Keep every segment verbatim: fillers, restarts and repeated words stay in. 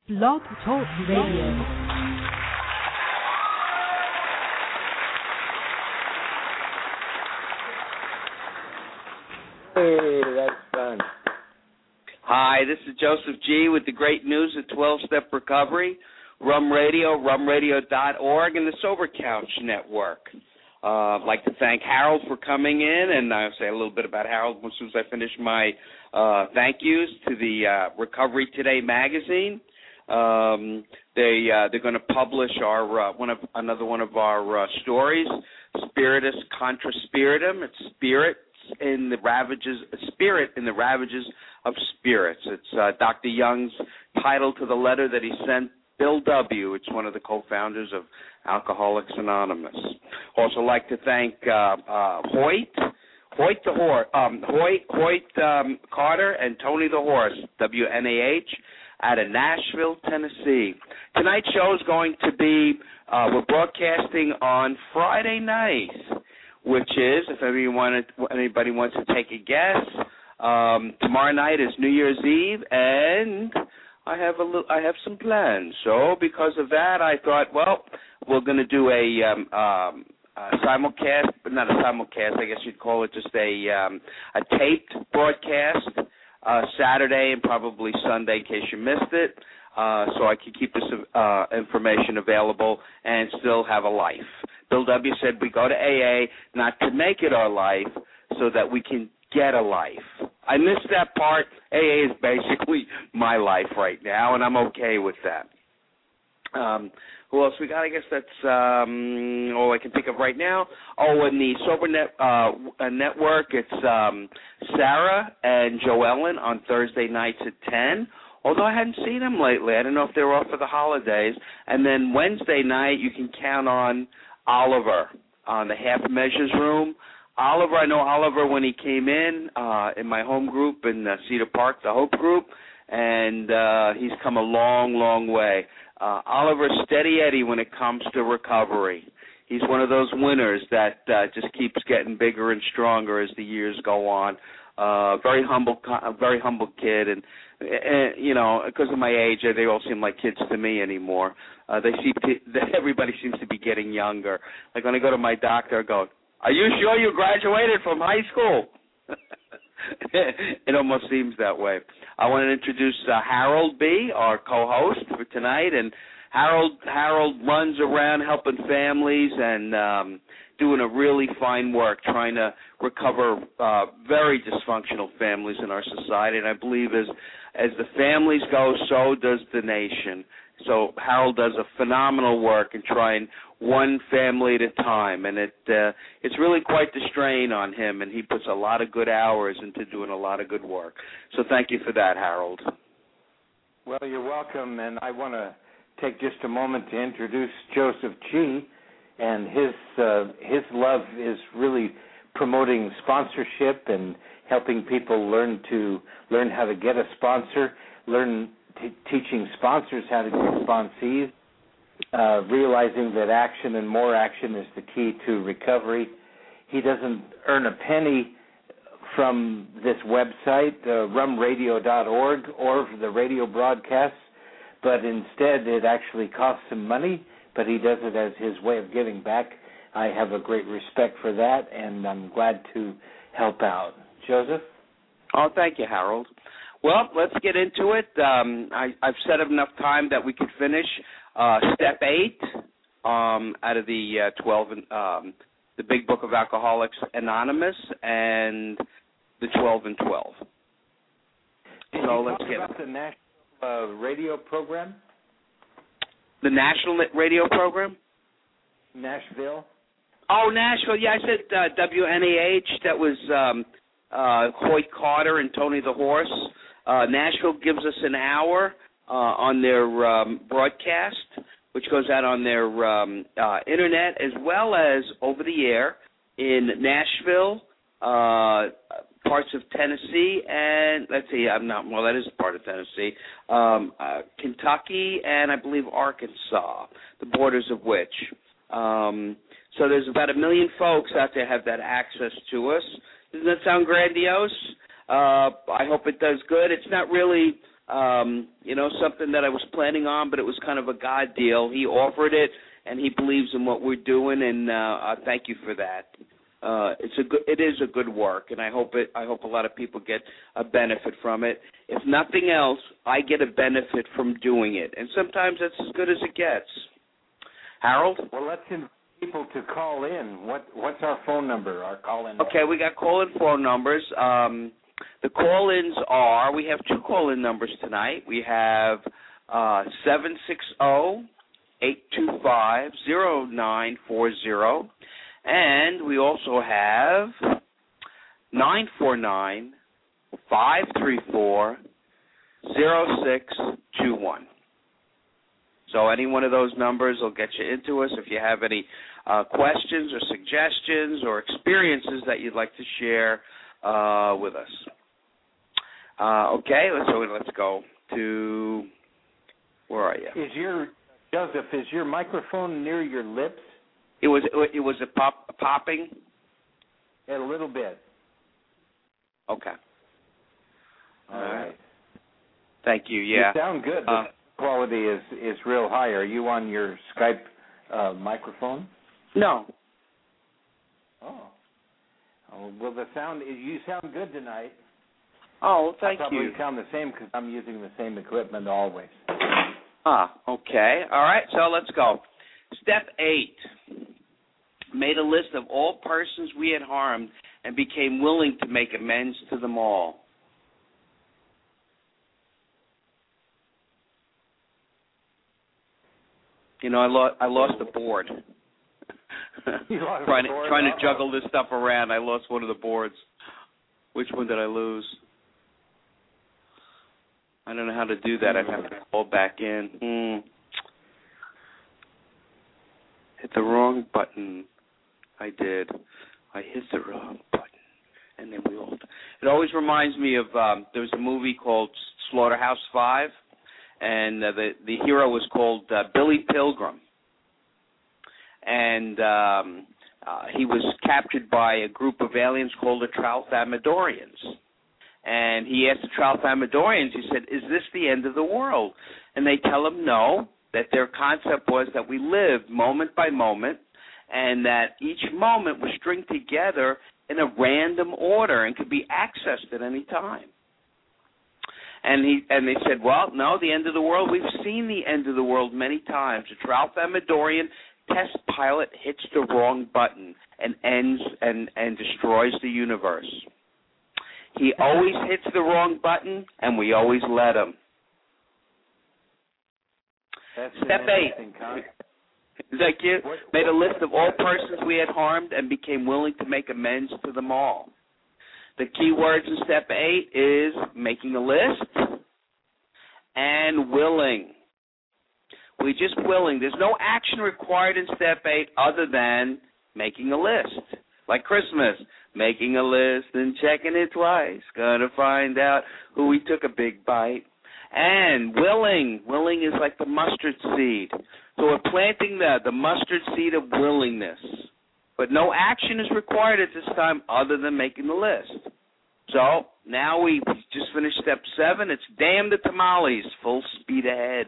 Blog Talk Radio. Hey, that's fun. Hi, this is Joseph G. with the great news of twelve-Step Recovery, Rum Radio, rum radio dot org, and the Sober Couch Network. Uh, I'd like to thank Harold for coming in, and I'll say a little bit about Harold as soon as I finish my uh, thank yous to the uh, Recovery Today magazine. Um, they uh, they're going to publish our uh, one of another one of our uh, stories, Spiritus Contra Spiritum. It's spirits in the ravages, spirit in the ravages of spirits. It's uh, Doctor Young's title to the letter that he sent Bill W. It's one of the co-founders of Alcoholics Anonymous. Also like to thank uh, uh, Hoyt, Hoyt the Horse, um, Hoyt, Hoyt um, Carter and Tony the Horse, W N A H, out of Nashville, Tennessee. Tonight's show is going to be, uh, we're broadcasting on Friday night, which is, if anyone, anybody wants to take a guess, um, tomorrow night is New Year's Eve, and I have a little, I have some plans. So because of that, I thought, well, we're going to do a, um, um, a simulcast, but not a simulcast. I guess you'd call it just a um, a taped broadcast uh, Saturday and probably Sunday in case you missed it, uh, so I could keep this uh, information available and still have a life. Bill W. said we go to A A not to make it our life, so that we can get a life. I missed that part. A A is basically my life right now, and I'm okay with that. Um, who else we got? I guess that's um, all I can think of right now. Oh, and the Sober Net, uh, Network, it's um, Sarah and Joellen on Thursday nights at ten. Although I hadn't seen them lately. I don't know if they were off for the holidays. And then Wednesday night, you can count on Oliver on the Half Measures Room. Oliver, I know Oliver when he came in, uh, in my home group in uh, Cedar Park, the Hope Group, and uh, he's come a long, long way. Uh, Oliver's steady Eddie when it comes to recovery. He's one of those winners that uh, just keeps getting bigger and stronger as the years go on. Uh, very humble, very humble kid, and, and you know, because of my age, they all seem like kids to me anymore. Uh, they seem to, everybody seems to be getting younger. Like when I go to my doctor, I go, "Are you sure you graduated from high school?" It almost seems that way. I want to introduce uh, Harold B., our co-host for tonight, and Harold Harold runs around helping families and um, doing a really fine work, trying to recover uh, very dysfunctional families in our society. And I believe as as the families go, so does the nation. So Harold does a phenomenal work in trying one family at a time, and it uh, it's really quite the strain on him, and he puts a lot of good hours into doing a lot of good work. So thank you for that, Harold. Well, you're welcome, and I want to take just a moment to introduce Joseph G., and his uh, his love is really promoting sponsorship and helping people learn to learn how to get a sponsor, learn t- teaching sponsors how to get sponsees, uh, realizing that action and more action is the key to recovery. He doesn't earn a penny from this website, uh, rum radio dot org, or the radio broadcasts, but instead it actually costs him money, but he does it as his way of giving back. I have a great respect for that, and I'm glad to help out. Joseph? Oh, thank you, Harold. Well, let's get into it. Um, I, I've set up enough time that we could finish uh, step eight um, out of the uh, twelve, um, the Big Book of Alcoholics Anonymous, and the twelve and twelve. Did so you let's talk get about the national uh, radio program? The national radio program? Nashville? Oh, Nashville. Yeah, I said uh, W N A H. That was um, uh, Hoyt Carter and Tony the Horse. Uh, Nashville gives us an hour uh, on their um, broadcast, which goes out on their um, uh, internet as well as over the air in Nashville, uh, parts of Tennessee, and let's see, I'm not, well, that is part of Tennessee, um, uh, Kentucky, and I believe Arkansas, the borders of which. Um, so there's about a million folks out there have that access to us. Doesn't that sound grandiose? Uh, I hope it does good. It's not really uh, um, you know, something that I was planning on, but it was kind of a God deal. He offered it, and he believes in what we're doing, and uh, I thank you for that. Uh, it's a good, it is a good work, and I hope it. I hope a lot of people get a benefit from it. If nothing else, I get a benefit from doing it, and sometimes that's as good as it gets. Harold? Well, let's invite people to call in. What What's our phone number? Our call-in. Okay, we got call-in phone numbers. Um, the call-ins are. We have two call-in numbers tonight. We have uh, seven six zero, eight two five, zero nine four zero. And we also have nine four nine, five three four, zero six two one. So any one of those numbers will get you into us. If you have any uh, questions or suggestions or experiences that you'd like to share uh, with us. Uh, okay, so let's go to, where are you? Is your, Joseph, is your microphone near your lips? It was it was a pop popping. A little bit. Okay. All right. Thank you. Yeah. You sound good. The uh, quality is is real high. Are you on your Skype uh, microphone? No. Oh. Oh. Well, the sound you sound good tonight. Oh, thank I probably you. sound the same because I'm using the same equipment always. Ah. Okay. All right. So let's go. Step eight. Made a list of all persons we had harmed and became willing to make amends to them all. You know, I, lo- I lost the board. You lost trying the board? to, trying Uh-oh. to juggle this stuff around, I lost one of the boards. Which one did I lose? I don't know how to do that. I'd have to call back in. Hmm. Hit the wrong button. I did. I hit the wrong button. And then we all... It always reminds me of... Um, there was a movie called Slaughterhouse Five, and uh, the, the hero was called uh, Billy Pilgrim. And um, uh, he was captured by a group of aliens called the Tralfamadorians. And he asked the Tralfamadorians, he said, is this the end of the world? And they tell him no, that their concept was that we lived moment by moment, and that each moment was stringed together in a random order and could be accessed at any time. And he and they said, well, no, the end of the world, we've seen the end of the world many times. A Tralfamadorian test pilot hits the wrong button and ends and, and destroys the universe. He always hits the wrong button, and we always let him. That's Step eight. Is that cute? What, Made a list of all persons we had harmed and became willing to make amends to them all. The key words in step eight is making a list and willing. We're just willing. There's no action required in step eight other than making a list. Like Christmas, making a list and checking it twice. Gonna find out who we took a big bite. And willing. Willing is like the mustard seed. So we're planting the, the mustard seed of willingness. But no action is required at this time other than making the list. So now we just finished step seven. It's damn the tamales, full speed ahead.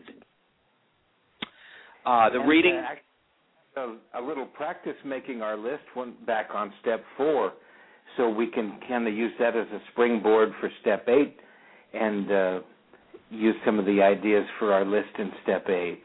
Uh, the and reading... A, a little practice making our list went back on step four, so we can kind of use that as a springboard for step eight and uh, use some of the ideas for our list in step eight.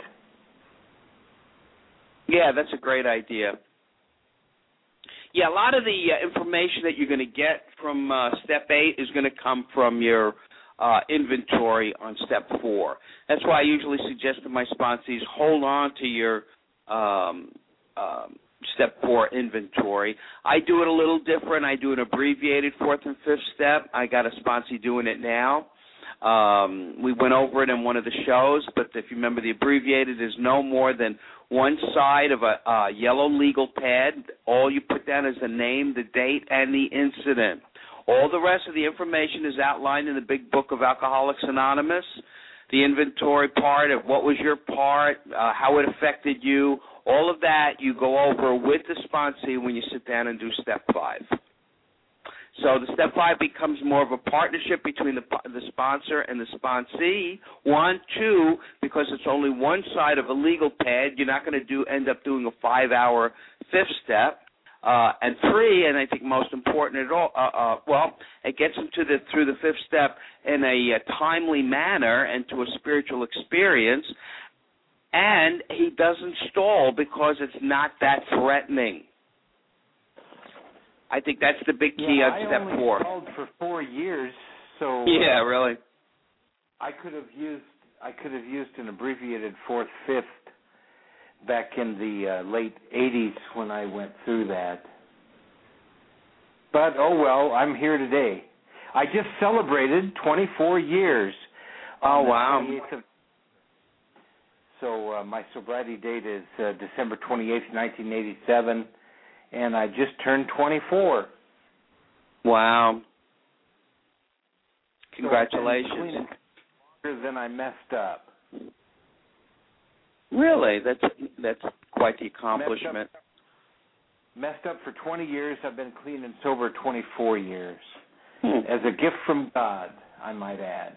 Yeah, that's a great idea. Yeah, a lot of the uh, information that you're going to get from uh, step eight is going to come from your uh, inventory on step four. That's why I usually suggest to my sponsees, hold on to your um, um, step four inventory. I do it a little different. I do an abbreviated fourth and fifth step. I got a sponsee doing it now. Um, we went over it in one of the shows, but if you remember, the abbreviated is no more than one side of a uh, yellow legal pad. All you put down is the name, the date, and the incident. All the rest of the information is outlined in the big book of Alcoholics Anonymous. The inventory part of what was your part, uh, how it affected you, all of that you go over with the sponsee when you sit down and do step five. So the step five becomes more of a partnership between the the sponsor and the sponsee. One, two, because it's only one side of a legal pad, you're not going to do end up doing a five-hour fifth step. Uh, and three, and I think most important at all, uh, uh, well, it gets him to the through the fifth step in a, a timely manner and to a spiritual experience. And he doesn't stall because it's not that threatening. I think that's the big key yeah, on step I only four. stalled for four years, so yeah, uh, really. I could have used I could have used an abbreviated fourth fifth back in the uh, late eighties when I went through that. But oh well, I'm here today. I just celebrated twenty-four years. Oh wow! Of, so uh, my sobriety date is uh, December twenty-eighth, nineteen eighty-seven. And I just turned twenty-four. Wow. Congratulations. So than I messed up. Really? That's that's quite the accomplishment. Messed up, messed up for twenty years. I've been clean and sober twenty-four years. Hmm. As a gift from God, I might add.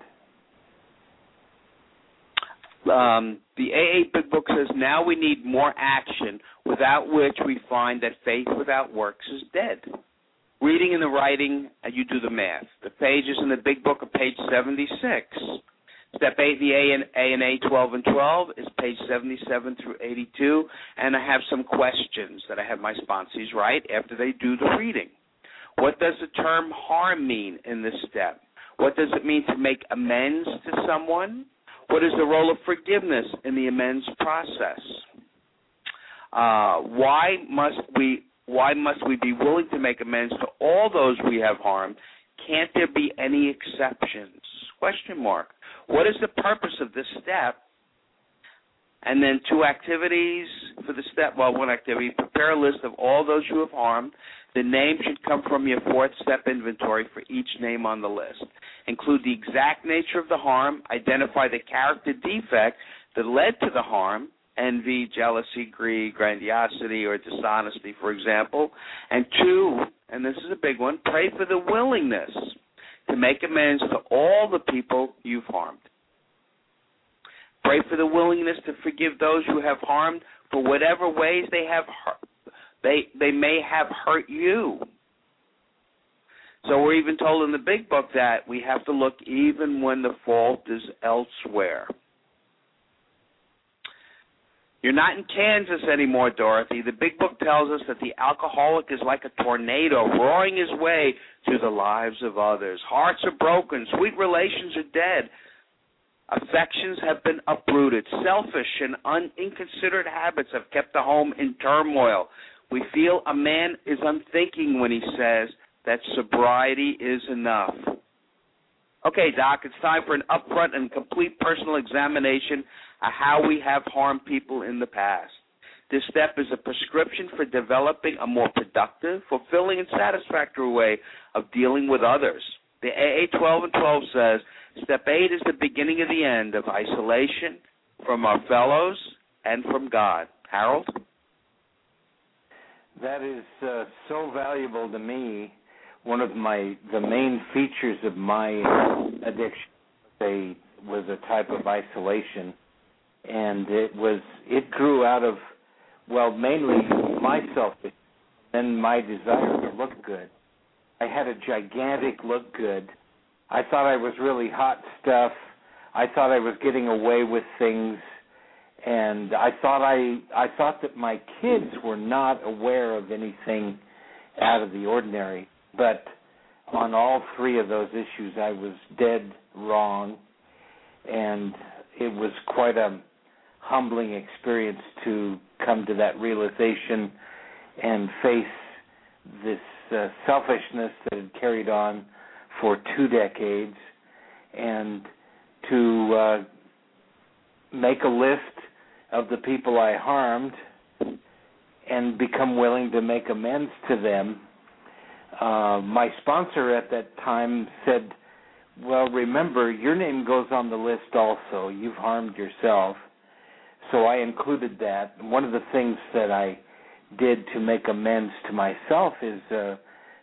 Um, the A A Big Book says, now we need more action, without which we find that faith without works is dead. Reading and the writing, and you do the math. The pages in the Big Book are page seventy-six. Step eight, the A and A, and A twelve and twelve, is page seventy-seven through eighty-two, and I have some questions that I have my sponsees write after they do the reading. What does the term harm mean in this step? What does it mean to make amends to someone? What is the role of forgiveness in the amends process? Uh, why must we why must we be willing to make amends to all those we have harmed? Can't there be any exceptions? Question mark. What is the purpose of this step? And then two activities for the step. Well, one activity, prepare a list of all those you have harmed. The name should come from your fourth step inventory for each name on the list. Include the exact nature of the harm. Identify the character defect that led to the harm, envy, jealousy, greed, grandiosity, or dishonesty, for example. And two, and this is a big one, pray for the willingness to make amends to all the people you've harmed. Pray for the willingness to forgive those who have harmed for whatever ways they have hurt. They they may have hurt you. So we're even told in the Big Book that we have to look even when the fault is elsewhere. You're not in Kansas anymore, Dorothy. The Big Book tells us that the alcoholic is like a tornado roaring his way through the lives of others. Hearts are broken. Sweet relations are dead. Affections have been uprooted. Selfish and un- inconsiderate habits have kept the home in turmoil. We feel a man is unthinking when he says that sobriety is enough. Okay, Doc, it's time for an upfront and complete personal examination of how we have harmed people in the past. This step is a prescription for developing a more productive, fulfilling, and satisfactory way of dealing with others. The A A twelve and twelve says, Step eight is the beginning of the end of isolation from our fellows and from God. Harold? That is uh, so valuable to me. One of my the main features of my addiction they, was a type of isolation, and it was it grew out of well mainly my selfishness and my desire to look good. I had a gigantic look good. I thought I was really hot stuff. I thought I was getting away with things. And I thought I I thought that my kids were not aware of anything out of the ordinary. But on all three of those issues, I was dead wrong. And it was quite a humbling experience to come to that realization and face this uh, selfishness that had carried on for two decades, and to uh, make a list of the people I harmed and become willing to make amends to them. Uh, my sponsor at that time said, well, remember, your name goes on the list also. You've harmed yourself. So I included that. One of the things that I did to make amends to myself is uh,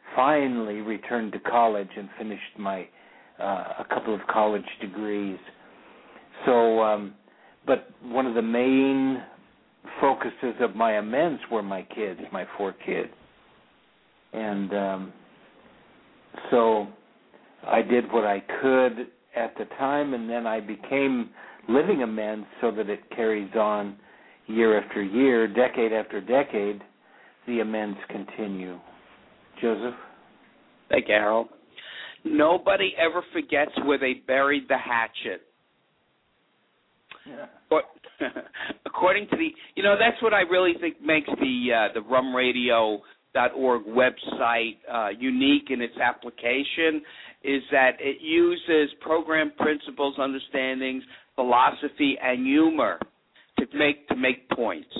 finally returned to college and finished my uh, a couple of college degrees. So, um, but one of the main focuses of my amends were my kids, my four kids. And um, so I did what I could at the time, and then I became living amends so that it carries on year after year, decade after decade. The amends continue. Joseph? Thank you, Harold. Nobody ever forgets where they buried the hatchet. Yeah. But according to the, you know, that's what I really think makes the uh, the rum radio dot org website uh, unique in its application, is that it uses program principles, understandings, philosophy, and humor to make to make points.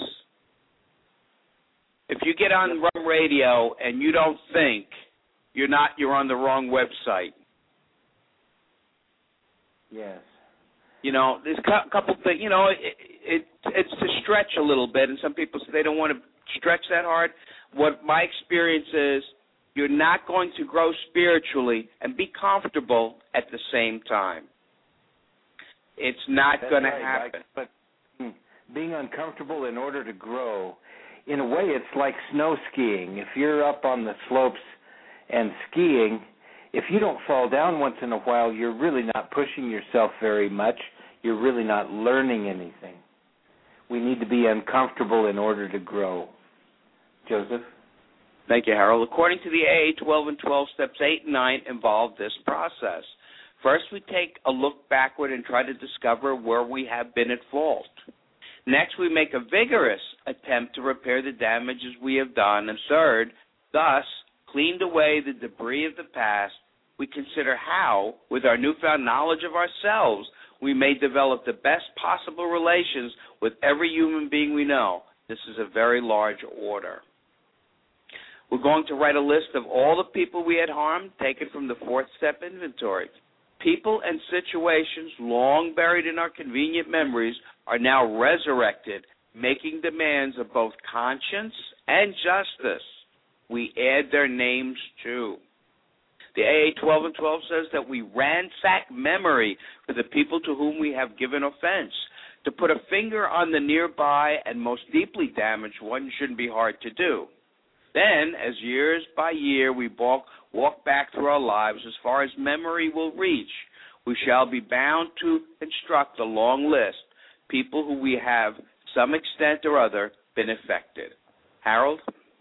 If you get on Rum Radio and you don't think, you're not, you're on the wrong website. Yes. You know, there's a couple things, you know, it, it it's to stretch a little bit, and some people say they don't want to stretch that hard. What my experience is, you're not going to grow spiritually and be comfortable at the same time. It's not going right. to happen. I, but being uncomfortable in order to grow, in a way it's like snow skiing. If you're up on the slopes and skiing, if you don't fall down once in a while, you're really not pushing yourself very much. You're really not learning anything. We need to be uncomfortable in order to grow. Joseph? Thank you, Harold. According to the A A twelve and twelve, steps eight and nine involve this process. First, we take a look backward and try to discover where we have been at fault. Next, we make a vigorous attempt to repair the damages we have done. And third, thus, cleaned away the debris of the past, we consider how, with our newfound knowledge of ourselves, we may develop the best possible relations with every human being we know. This is a very large order. We're going to write a list of all the people we had harmed, taken from the fourth step inventory. People and situations long buried in our convenient memories are now resurrected, making demands of both conscience and justice. We add their names too. The A A twelve and twelve says that we ransack memory for the people to whom we have given offense. To put a finger on the nearby and most deeply damaged one shouldn't be hard to do. Then, as years by year we walk, walk back through our lives as far as memory will reach, we shall be bound to construct a long list, people who we have, to some extent or other, been affected. Harold?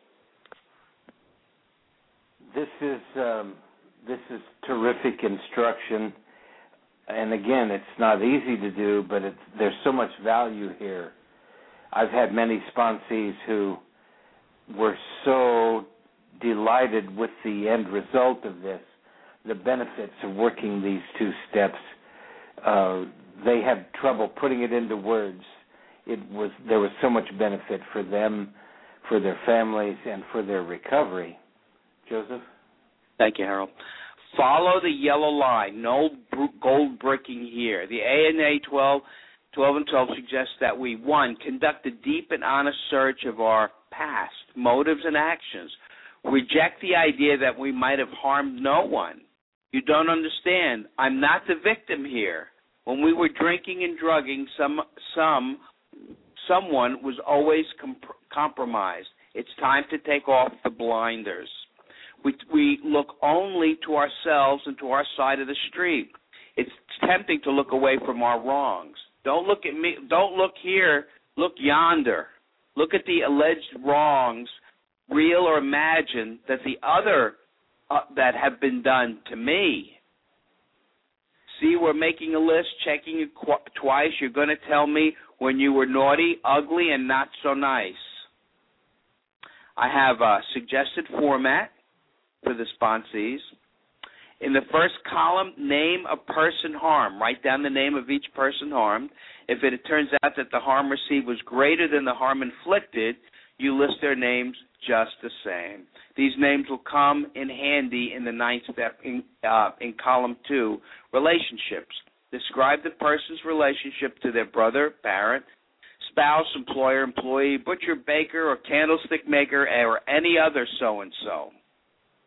This is um, this is terrific instruction, and again, it's not easy to do, but it's, there's so much value here. I've had many sponsees who were so delighted with the end result of this, the benefits of working these two steps. Uh, they had trouble putting it into words. It was there was so much benefit for them, for their families, and for their recovery. Joseph? Thank you, Harold. Follow the yellow line. No gold bricking here. The A N A twelve, twelve and twelve suggests that we, one, conduct a deep and honest search of our past, motives, and actions. Reject the idea that we might have harmed no one. You don't understand. I'm not the victim here. When we were drinking and drugging, some, some, someone was always comp- compromised. It's time to take off the blinders. We, we look only to ourselves and to our side of the street. It's tempting to look away from our wrongs. Don't look at me. Don't look here. Look yonder. Look at the alleged wrongs, real or imagined, that the other uh, that have been done to me. See, we're making a list, checking it qu- twice. You're going to tell me when you were naughty, ugly, and not so nice. I have a suggested format for the sponsees. In the first column, name a person harmed. Write down the name of each person harmed. If it, it turns out that the harm received was greater than the harm inflicted, you list their names just the same. These names will come in handy in the ninth step in, uh, in column two, relationships. Describe the person's relationship to their brother, parent, spouse, employer, employee, butcher, baker, or candlestick maker, or any other so-and-so.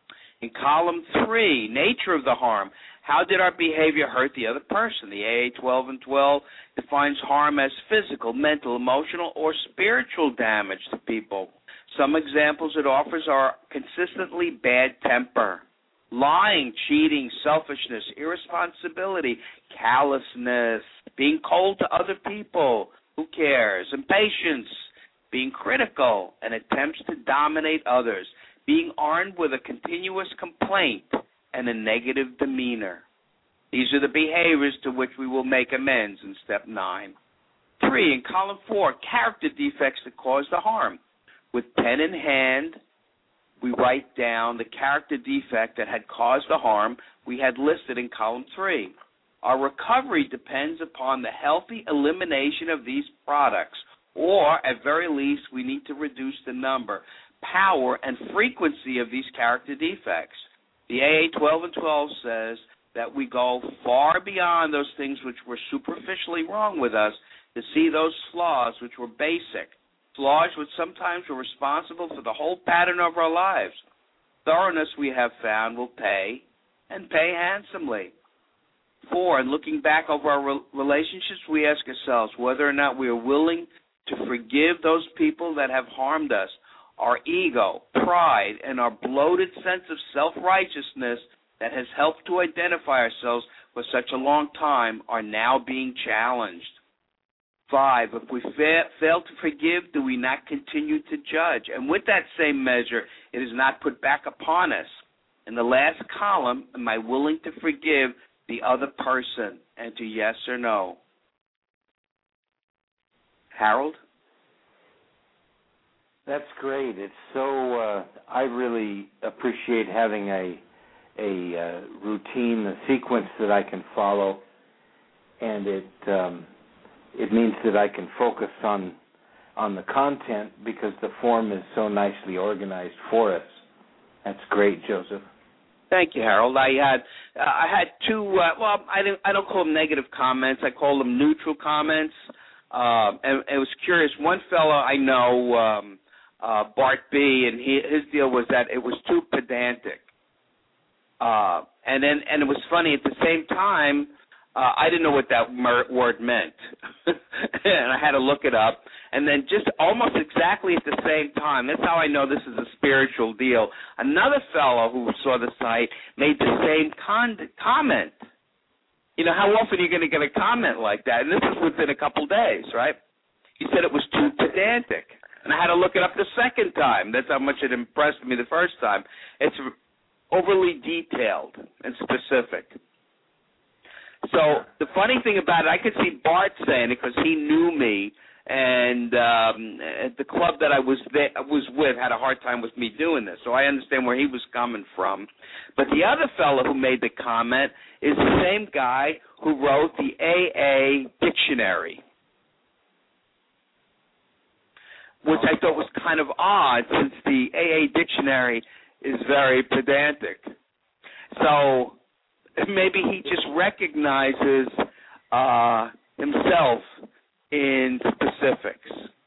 In column three, nature of the harm. How did our behavior hurt the other person? The A A twelve and twelve defines harm as physical, mental, emotional, or spiritual damage to people. Some examples it offers are consistently bad temper, lying, cheating, selfishness, irresponsibility, callousness, being cold to other people, who cares, impatience, being critical, and attempts to dominate others, being armed with a continuous complaint and a negative demeanor. These are the behaviors to which we will make amends in step nine. Three, in column four, character defects that cause the harm. With pen in hand, we write down the character defect that had caused the harm we had listed in column three. Our recovery depends upon the healthy elimination of these products, or at very least we need to reduce the number, power, and frequency of these character defects. The A A twelve and twelve says that we go far beyond those things which were superficially wrong with us to see those flaws which were basic, flaws which sometimes were responsible for the whole pattern of our lives. Thoroughness, we have found, will pay, and pay handsomely. Four, in looking back over our re- relationships, we ask ourselves whether or not we are willing to forgive those people that have harmed us. Our ego, pride, and our bloated sense of self-righteousness that has helped to identify ourselves for such a long time are now being challenged. Five, if we fa- fail to forgive, do we not continue to judge? And with that same measure, it is not put back upon us. In the last column, am I willing to forgive the other person? And to yes or no. Harold? That's great. It's so, uh, I really appreciate having a a uh, routine, a sequence that I can follow, and it um, it means that I can focus on on the content because the form is so nicely organized for us. That's great, Joseph. Thank you, Harold. I had uh, I had two. Uh, well, I don't I don't call them negative comments. I call them neutral comments. Uh, and it was curious. One fellow I know, um, uh, Bart B, and he, his deal was that it was too pedantic. Uh, and then and it was funny at the same time. Uh, I didn't know what that mer- word meant, and I had to look it up. And then just almost exactly at the same time, that's how I know this is a spiritual deal. Another fellow who saw the site made the same con- comment. You know, how often are you going to get a comment like that? And this is within a couple days, right? He said it was too pedantic. And I had to look it up the second time. That's how much it impressed me the first time. It's overly detailed and specific. So the funny thing about it, I could see Bart saying it because he knew me, and um, at the club that I was there, was with had a hard time with me doing this. So I understand where he was coming from. But the other fellow who made the comment is the same guy who wrote the A A dictionary, which I thought was kind of odd since the A A dictionary is very pedantic. So maybe he just recognizes uh, himself in specifics.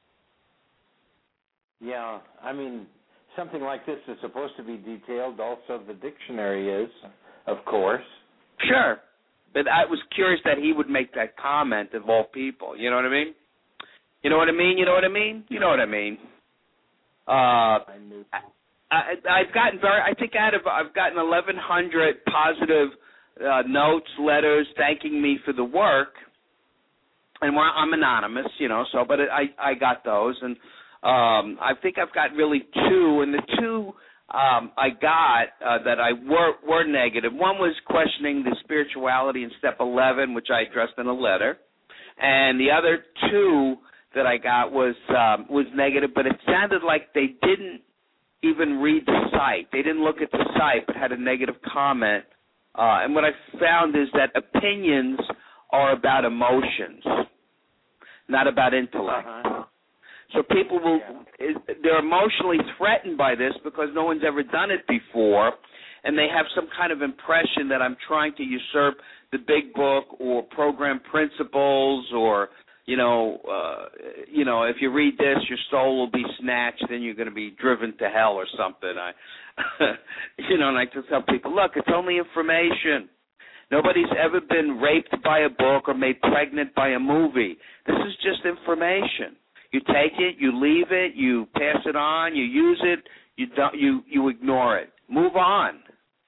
Yeah, I mean, something like this is supposed to be detailed. Also, the dictionary is, of course. Sure, but I was curious that he would make that comment of all people. You know what I mean? You know what I mean? You know what I mean? You know what I mean? Uh, I knew. I, I've gotten very. I think out of I've gotten eleven hundred positive uh, notes, letters thanking me for the work, and we're, I'm anonymous, you know. So, but I I got those, and um, I think I've got really two, and the two um, I got uh, that I were were negative. One was questioning the spirituality in step eleven, which I addressed in a letter, and the other two that I got was um, was negative, but it sounded like they didn't even read the site. They didn't look at the site but had a negative comment. Uh, and what I found is that opinions are about emotions, not about intellect. Uh-huh. So people will, they're emotionally threatened by this because no one's ever done it before, and they have some kind of impression that I'm trying to usurp the big book or program principles or you know, uh, you know, if you read this, your soul will be snatched, then you're going to be driven to hell or something. I, you know, and I just tell people, look, it's only information. Nobody's ever been raped by a book or made pregnant by a movie. This is just information. You take it, you leave it, you pass it on, you use it, you don't, you you ignore it. Move on.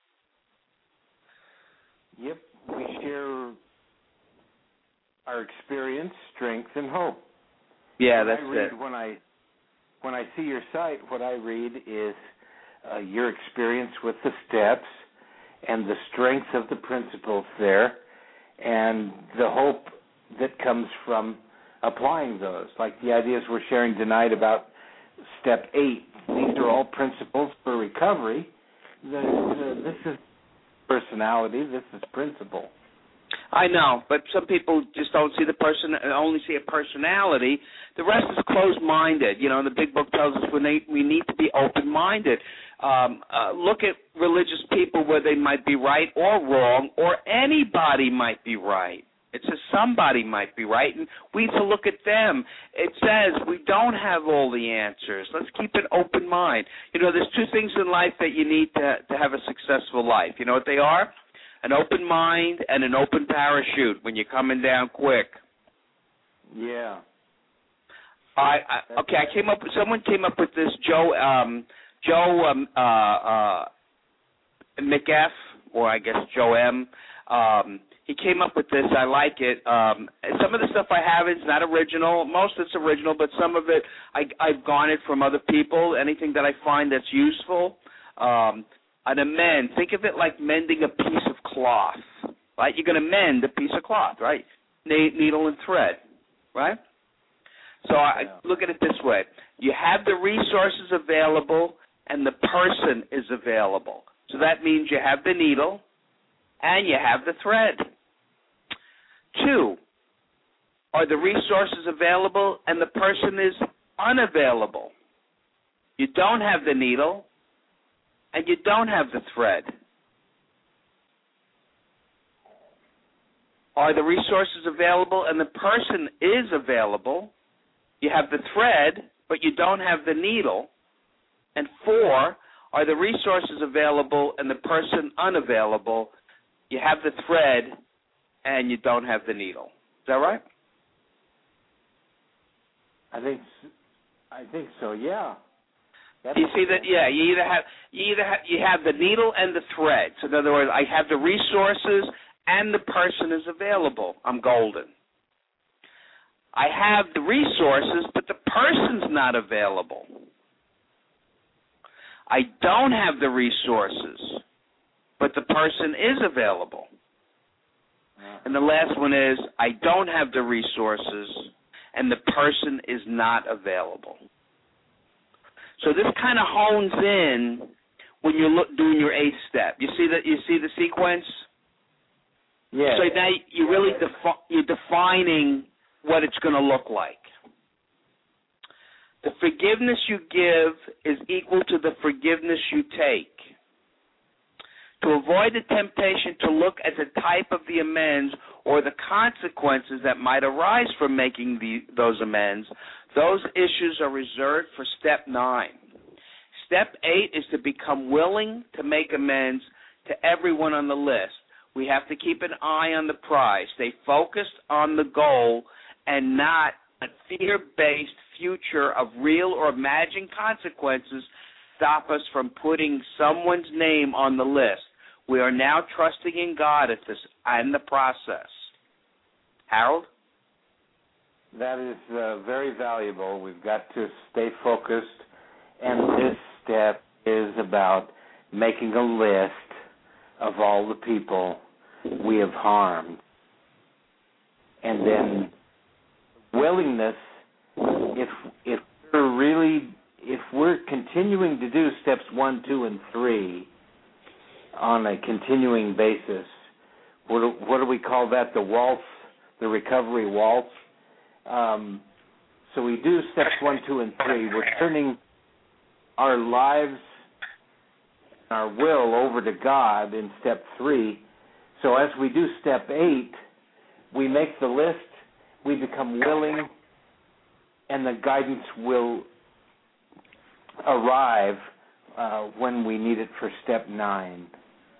Yep, we share our experience, strength, and hope. Yeah, when that's I read, it. When I when I see your site, what I read is uh, your experience with the steps and the strength of the principles there, and the hope that comes from applying those. Like the ideas we're sharing tonight about step eight. These are all principles for recovery. The, the, this is personality. This is principle. I know, but some people just don't see the person, only see a personality. The rest is closed-minded. You know, and the big book tells us we need, we need to be open-minded. Um, uh, look at religious people where they might be right or wrong, or anybody might be right. It says somebody might be right, and we have to look at them. It says we don't have all the answers. Let's keep an open mind. You know, there's two things in life that you need to, to have a successful life. You know what they are? An open mind and an open parachute when you're coming down quick. Yeah. I, I okay. I came up. Someone came up with this. Joe. Um, Joe um, uh, uh, McF, or I guess Joe M. Um, he came up with this. I like it. Um, some of the stuff I have is not original. Most of it's original, but some of it I, I've garnered from other people. Anything that I find that's useful. Um, An amend, think of it like mending a piece of cloth, right? You're going to mend a piece of cloth, right? Needle and thread, right? So I look at it this way. You have the resources available and the person is available. So that means you have the needle and you have the thread. Two, are the resources available and the person is unavailable? You don't have the needle and you don't have the thread. Are the resources available and the person is available? You have the thread, but you don't have the needle. And four, are the resources available and the person unavailable? You have the thread and you don't have the needle. Is that right? I think I think so, yeah. You see that? Yeah, you either have you either have, you have the needle and the thread. So in other words, I have the resources and the person is available. I'm golden. I have the resources, but the person's not available. I don't have the resources, but the person is available. And the last one is I don't have the resources and the person is not available. So this kind of hones in when you're look, doing your eighth step. You see that? You see the sequence? Yeah. So now you really defi- you're defining what it's going to look like. The forgiveness you give is equal to the forgiveness you take. To avoid the temptation to look at the type of the amends or the consequences that might arise from making the, those amends, those issues are reserved for step nine. Step eight is to become willing to make amends to everyone on the list. We have to keep an eye on the prize, stay focused on the goal, and not a fear-based future of real or imagined consequences stop us from putting someone's name on the list. We are now trusting in God at this and the process. Harold? That is uh, very valuable. We've got to stay focused, and this step is about making a list of all the people we have harmed. And then willingness, if if we're really, if we're continuing to do steps one, two, and three on a continuing basis, what do, what do we call that? The waltz, the recovery waltz. Um, so we do steps one, two, and three. We're turning our lives, our will over to God in step three. So as we do step eight, we make the list. we become willing, and the guidance will arrive uh, when we need it for step nine.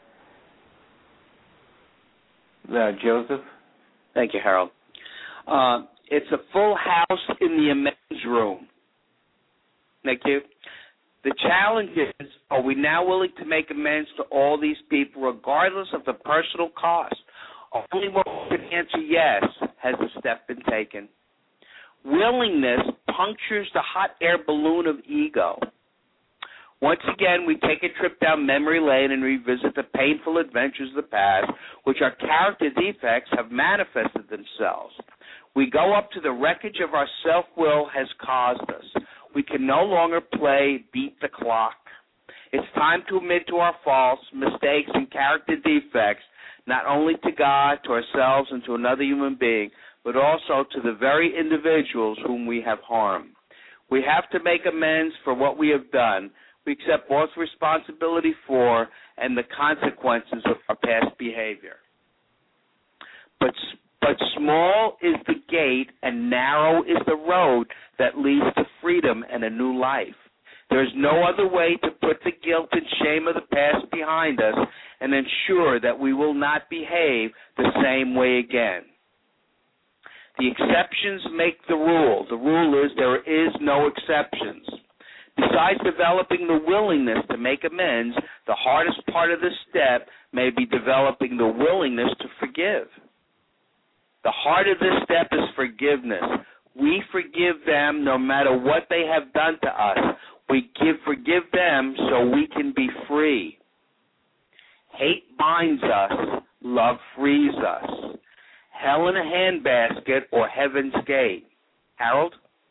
Uh, Joseph? Thank you, Harold. Uh, it's a full house in the amends room. Thank you. The challenge is, are we now willing to make amends to all these people, regardless of the personal cost? Only when we can answer yes has the step been taken. Willingness punctures the hot air balloon of ego. Once again, we take a trip down memory lane and revisit the painful adventures of the past, which our character defects have manifested themselves. We go up to the wreckage of our self-will has caused us. We can no longer play beat the clock. It's time to admit to our faults, mistakes, and character defects, not only to God, to ourselves, and to another human being, but also to the very individuals whom we have harmed. We have to make amends for what we have done. We accept both responsibility for and the consequences of our past behavior. But, but small is the gate and narrow is the road that leads to freedom and a new life. There is no other way to put the guilt and shame of the past behind us and ensure that we will not behave the same way again. The exceptions make the rule. The rule is there is no exceptions. Besides developing the willingness to make amends, the hardest part of this step may be developing the willingness to forgive. The heart of this step is forgiveness. We forgive them no matter what they have done to us. We give, forgive them so we can be free. Hate binds us. Love frees us. Hell in a handbasket or heaven's gate. Harold?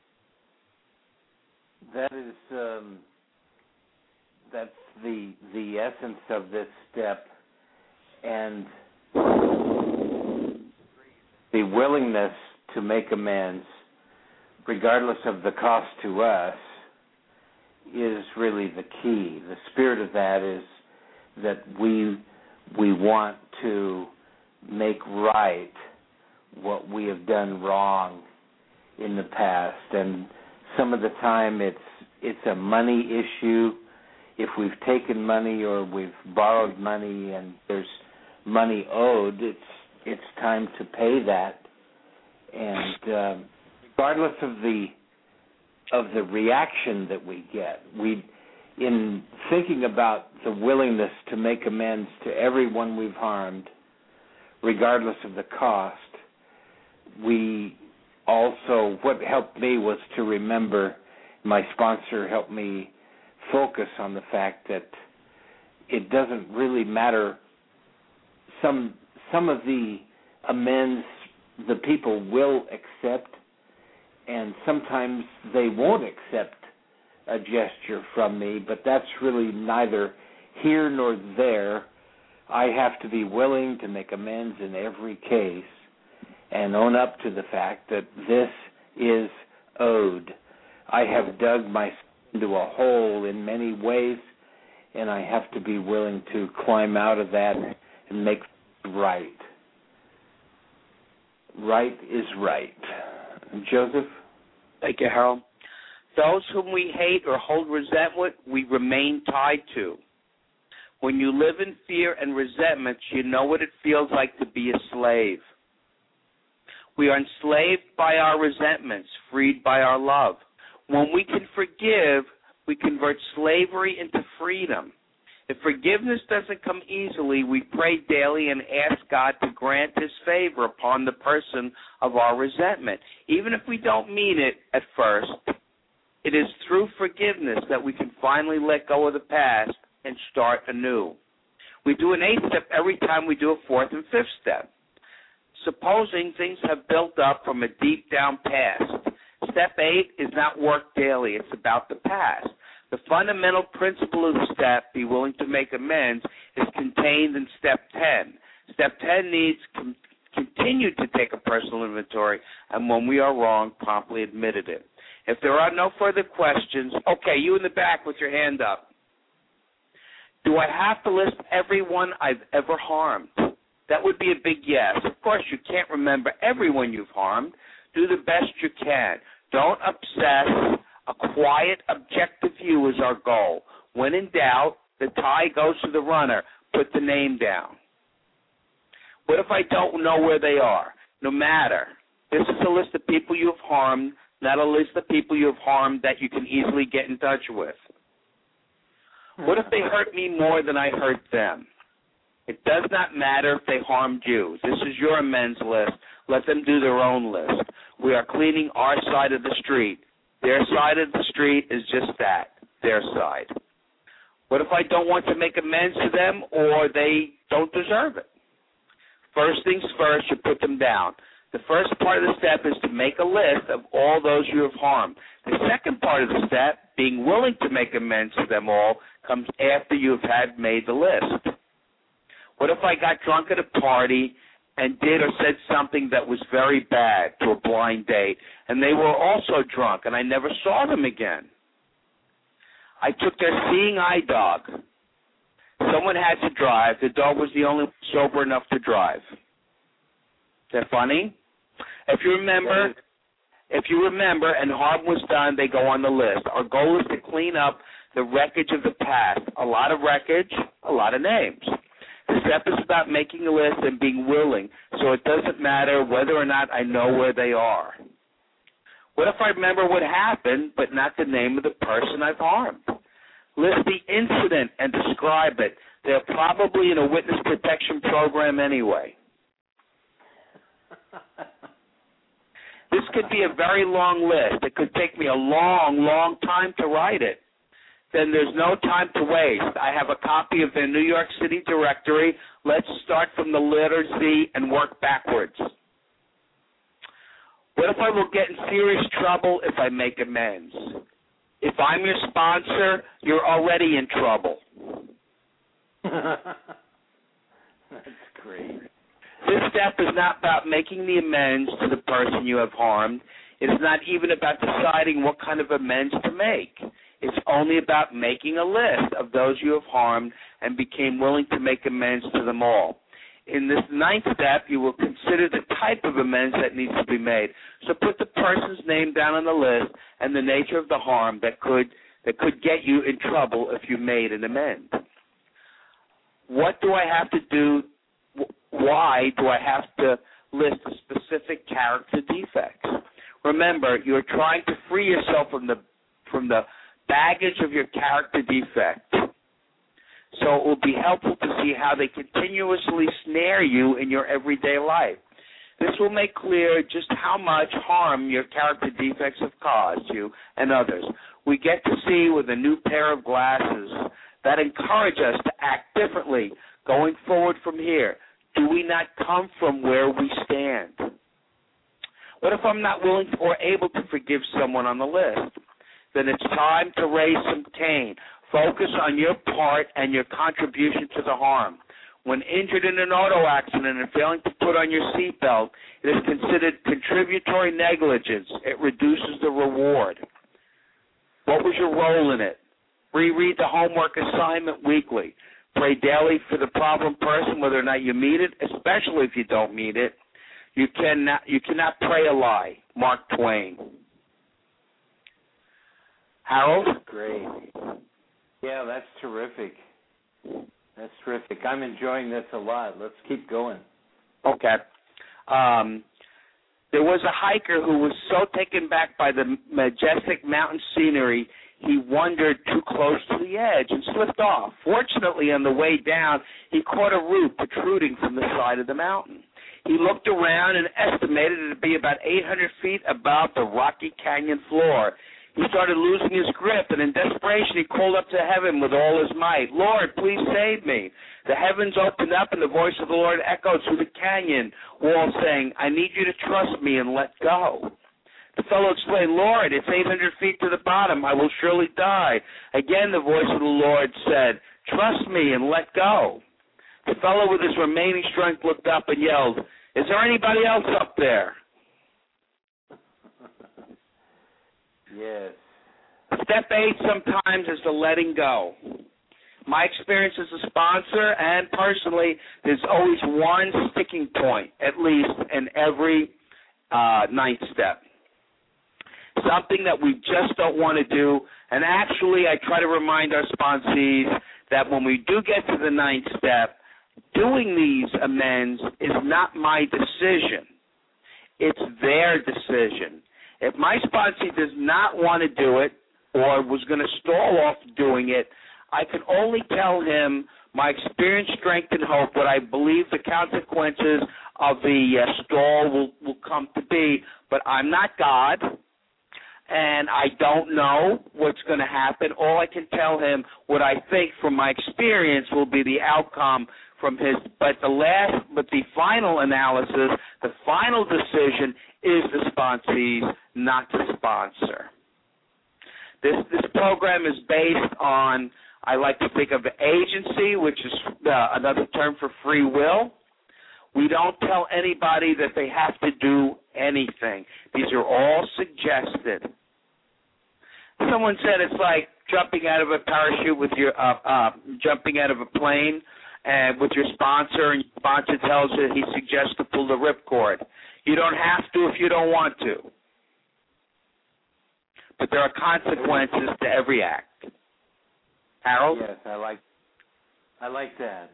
That is, um, that's the the essence of this step, and the willingness to make amends, regardless of the cost to us, is really the key. The spirit of that is that we we want to make right what we have done wrong in the past, and some of the time it's it's a money issue. If we've taken money or we've borrowed money and there's money owed, it's it's time to pay that. And uh, regardless of the of the reaction that we get, we in thinking about the willingness to make amends to everyone we've harmed, regardless of the cost, we also, what helped me was to remember, my sponsor helped me focus on the fact that it doesn't really matter. Some some of the amends the people will accept, and sometimes they won't accept a gesture from me, but that's really neither here nor there. I have to be willing to make amends in every case and own up to the fact that this is owed. I have dug myself into a hole in many ways, and I have to be willing to climb out of that and make right. Right is right. Joseph? Thank you, Harold. Those whom we hate or hold resentment, we remain tied to. When you live in fear and resentment, you know what it feels like to be a slave. We are enslaved by our resentments, freed by our love. When we can forgive, we convert slavery into freedom. If forgiveness doesn't come easily, we pray daily and ask God to grant His favor upon the person of our resentment. Even if we don't mean it at first, it is through forgiveness that we can finally let go of the past and start anew. We do an eighth step every time we do a fourth and fifth step. Supposing things have built up from a deep down past. Step eight is not work daily. It's about the past. The fundamental principle of the step, be willing to make amends, is contained in step ten. Step ten needs com- continue to take a personal inventory, and when we are wrong, promptly admitted it. If there are no further questions, okay, you in the back with your hand up. Do I have to list everyone I've ever harmed? That would be a big yes. Of course, you can't remember everyone you've harmed. Do the best you can. Don't obsess. A quiet, objective view is our goal. When in doubt, the tie goes to the runner. Put the name down. What if I don't know where they are? No matter. This is a list of people you have harmed, not a list of people you have harmed that you can easily get in touch with. What if they hurt me more than I hurt them? It does not matter if they harmed you. This is your amends list. Let them do their own list. We are cleaning our side of the street. Their side of the street is just that, their side. What if I don't want to make amends to them or they don't deserve it? First things first, you put them down. The first part of the step is to make a list of all those you have harmed. The second part of the step, being willing to make amends to them all, comes after you have had made the list. What if I got drunk at a party and did or said something that was very bad to a blind date, and they were also drunk, and I never saw them again? I took their seeing eye dog. Someone had to drive. The dog was the only one sober enough to drive. Is that funny? If you remember, if you remember and harm was done, they go on the list. Our goal is to clean up the wreckage of the past. A lot of wreckage, a lot of names. The step is about making a list and being willing, so it doesn't matter whether or not I know where they are. What if I remember what happened, but not the name of the person I've harmed? List the incident and describe it. They're probably in a witness protection program anyway. This could be a very long list. It could take me a long, long time to write it. Then there's no time to waste. I have a copy of the New York City directory. Let's start from the letter Z and work backwards. What if I will get in serious trouble if I make amends? If I'm your sponsor, you're already in trouble. That's great. This step is not about making the amends to the person you have harmed. It is not even about deciding what kind of amends to make. It's only about making a list of those you have harmed and became willing to make amends to them all. In this ninth step, you will consider the type of amends that needs to be made. So put the person's name down on the list and the nature of the harm that could that could get you in trouble if you made an amend. What do I have to do? Why do I have to list the specific character defects? Remember, you're trying to free yourself from the from the baggage of your character defect. So it will be helpful to see how they continuously snare you in your everyday life. This will make clear just how much harm your character defects have caused you and others. We get to see with a new pair of glasses that encourage us to act differently going forward from here. Do we not come from where we stand? What if I'm not willing or able to forgive someone on the list? Then it's time to raise some cane. Focus on your part and your contribution to the harm. When injured in an auto accident and failing to put on your seatbelt, it is considered contributory negligence. It reduces the reward. What was your role in it? Reread the homework assignment weekly. Pray daily for the problem person, whether or not you meet it, especially if you don't meet it. You cannot, you cannot pray a lie. Mark Twain. Harold? Great. Yeah, that's terrific. That's terrific. I'm enjoying this a lot. Let's keep going. Okay. Um, there was a hiker who was so taken back by the majestic mountain scenery, he wandered too close to the edge and slipped off. Fortunately, on the way down, he caught a root protruding from the side of the mountain. He looked around and estimated it to be about eight hundred feet above the rocky canyon floor. He started losing his grip, and in desperation, he called up to heaven with all his might, "Lord, please save me." The heavens opened up, and the voice of the Lord echoed through the canyon wall, saying, "I need you to trust me and let go." The fellow exclaimed, "Lord, it's eight hundred feet to the bottom. I will surely die." Again, the voice of the Lord said, "Trust me and let go." The fellow with his remaining strength looked up and yelled, "Is there anybody else up there?" Yes. Step eight sometimes is the letting go. My experience as a sponsor and personally, there's always one sticking point, at least, in every uh, ninth step. Something that we just don't want to do. And actually, I try to remind our sponsees that when we do get to the ninth step, doing these amends is not my decision. It's their decision. If my sponsee does not want to do it or was going to stall off doing it, I can only tell him my experience, strength, and hope, what I believe the consequences of the uh, stall will, will come to be. But I'm not God, and I don't know what's going to happen. All I can tell him, what I think from my experience will be the outcome from his. But the last, but the final analysis, the final decision is the sponsee's, not the sponsor. This this program is based on, I like to think of agency, which is uh, another term for free will. We don't tell anybody that they have to do anything. These are all suggested. Someone said it's like jumping out of a parachute with your uh, uh, jumping out of a plane and with your sponsor, and your sponsor tells you he suggests to pull the ripcord. You don't have to if you don't want to. But there are consequences to every act. Harold? Yes, I like I like that.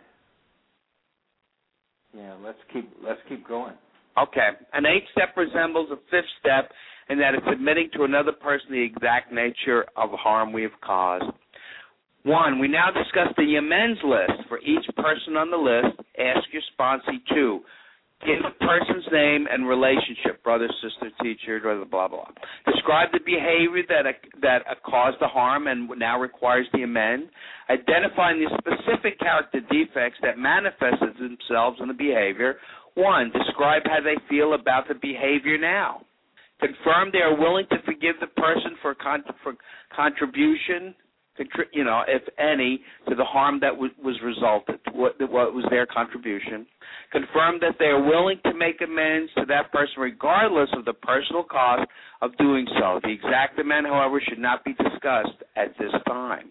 Yeah, let's keep let's keep going. Okay. An eighth step resembles a fifth step in that it's admitting to another person the exact nature of harm we have caused. One, we now discuss the amends list. For each person on the list, ask your sponsee to give the person's name and relationship, brother, sister, teacher, blah, blah, blah. Describe the behavior that that caused the harm and now requires the amend. Identifying the specific character defects that manifested themselves in the behavior. One, describe how they feel about the behavior now. Confirm they are willing to forgive the person for, con- for contribution, you know, if any, to the harm that w- was resulted, what, what was their contribution. Confirm that they are willing to make amends to that person regardless of the personal cost of doing so. The exact amend, however, should not be discussed at this time.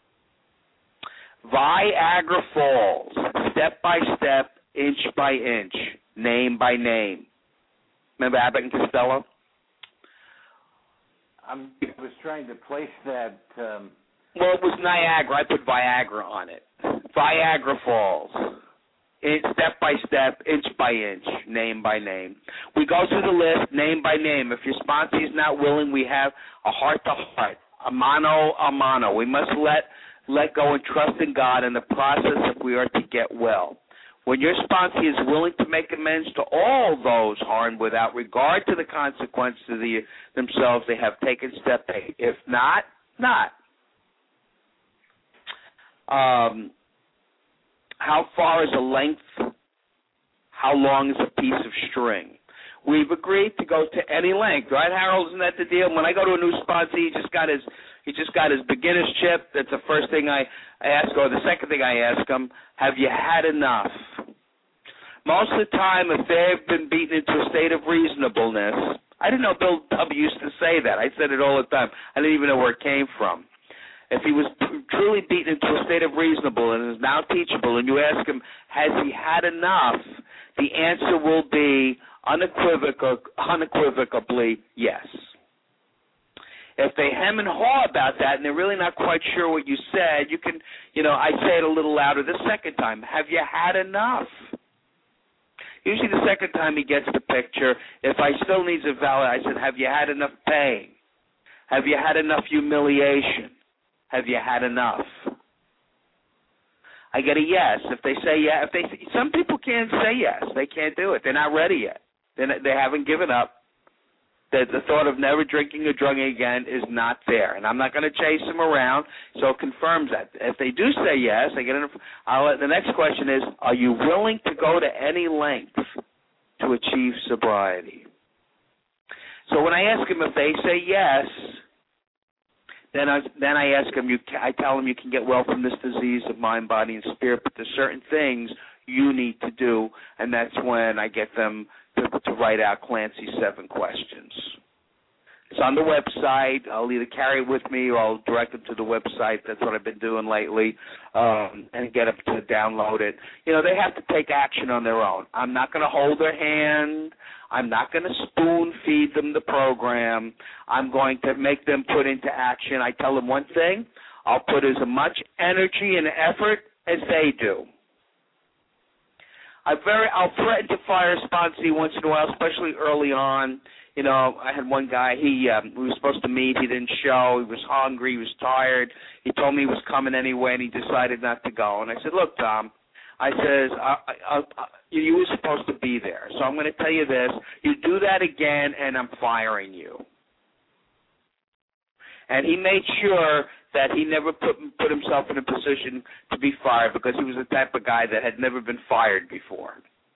Viagra Falls, step by step, inch by inch, name by name. Remember Abbott and Costello? I'm, I was trying to place that. Um... Well, it was Niagara. I put Viagra on it. Viagra Falls. In, step by step, inch by inch, name by name. We go through the list, name by name. If your sponsee is not willing, we have a heart-to-heart, a mano a mano. We must let let go and trust in God in the process if we are to get well. When your sponsee is willing to make amends to all those harmed without regard to the consequences to the, themselves, they have taken step eight. If not, not. Um, how far is a length? How long is a piece of string? We've agreed to go to any length, right, Harold? Isn't that the deal? When I go to a new sponsee, he just got his he just got his beginner's chip. That's the first thing I, I ask, or the second thing I ask him, have you had enough? Most of the time, if they've been beaten into a state of reasonableness, I didn't know Bill W. used to say that. I said it all the time. I didn't even know where it came from. If he was t- truly beaten into a state of reasonable and is now teachable, and you ask him, has he had enough, the answer will be unequivocal, unequivocally yes. If they hem and haw about that and they're really not quite sure what you said, you can, you know, I say it a little louder the second time. Have you had enough? Usually the second time he gets the picture. If I still need to validate, I said, have you had enough pain? Have you had enough humiliation? Have you had enough? I get a yes. If they say yes, if they some people can't say yes. They can't do it. They're not ready yet. They they haven't given up. The, the thought of never drinking or drugging again is not there, and I'm not going to chase them around. So it confirms that. If they do say yes, I get. An, I'll, the next question is: are you willing to go to any length to achieve sobriety? So when I ask them if they say yes. Then I then I ask them. You, I tell them you can get well from this disease of mind, body, and spirit, but there's certain things you need to do, and that's when I get them to, to write out Clancy's seven questions. It's on the website. I'll either carry it with me or I'll direct them to the website. That's what I've been doing lately, um, and get them to download it. You know, they have to take action on their own. I'm not going to hold their hand. I'm not going to spoon feed them the program. I'm going to make them put into action. I tell them one thing. I'll put as much energy and effort as they do. I very, I'll threaten to fire a sponsee once in a while, especially early on. You know, I had one guy, he um, we were supposed to meet. He didn't show. He was hungry. He was tired. He told me he was coming anyway, and he decided not to go. And I said, look, Tom, I says, I, I, I, you were supposed to be there. So I'm going to tell you this. You do that again, and I'm firing you. And he made sure that he never put put himself in a position to be fired because he was the type of guy that had never been fired before.